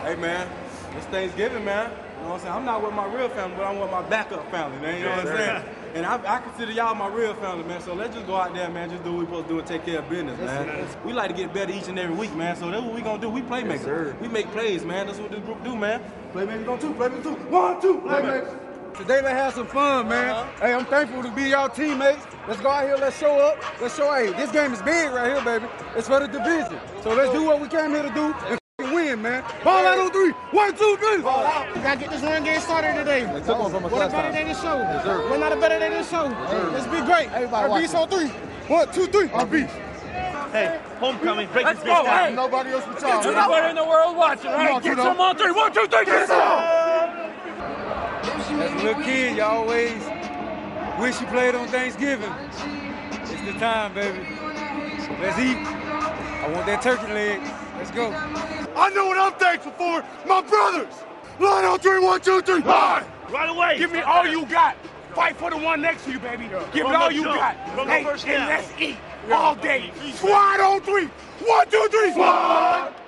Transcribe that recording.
Hey, man, it's Thanksgiving, man. You know what I'm saying? I'm not with my real family, but I'm with my backup family, man. You know what I'm saying? And I consider y'all my real family, man. So let's just go out there, man, just do what we're supposed to do and take care of business, man. We like to get better each and every week, man. So that's what we gonna do. We playmakers. We make plays, man. That's what this group do, man. Playmakers on two, playmakers two. 1, 2, playmakers. Today, let's have some fun, man. Hey, I'm thankful to be y'all teammates. Let's go out here, let's show up. Let's show, hey, this game is big right here, baby. It's for the division. So let's do what we came here to do and win, man. Ball out on 3. 1, 2, 3. Ball out. We gotta get this run game started today. They took one from us What a last better time. day to show. Yes, sir. We're not a better day to show. Let's be great. Our beats on 3. 1, 2, 3. Our beats. Hey, homecoming, break Let's this go, bitch down. hey. Nobody else but y'all. Everybody in the world watching, all right? Get some on 3. 1, 2, 3. Get some! As a little kid, you always wish you played on Thanksgiving. It's the time, baby. Let's eat. I want that turkey leg. Let's go. I know what I'm thankful for. My brothers. Line on 3. 1, 2, 3. Line. Right away. Give me all you got. Fight for the one next to you, baby. Give it all you got. Hey, and let's eat all day. Squad on 3. 1, 2, 3. Squad.